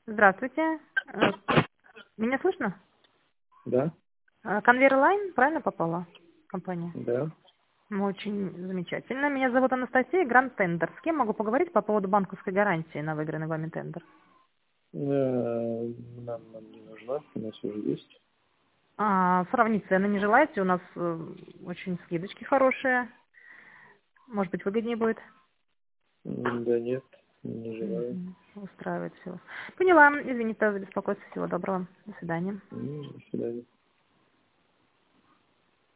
Здравствуйте. Меня слышно? Да, Конвейер Лайн, правильно попала компания? да. Ну, очень замечательно. Меня зовут Анастасия, Гранд Тендер. С кем могу поговорить по поводу банковской гарантии на выигранный вами тендер? Нам не нужна, у нас уже есть. Сравнить цены не желаете? У нас очень скидочки хорошие. Может быть, выгоднее будет? Да нет, не желаю. Устраивает все. Поняла. Извините за беспокойство. Всего доброго. До свидания. До свидания.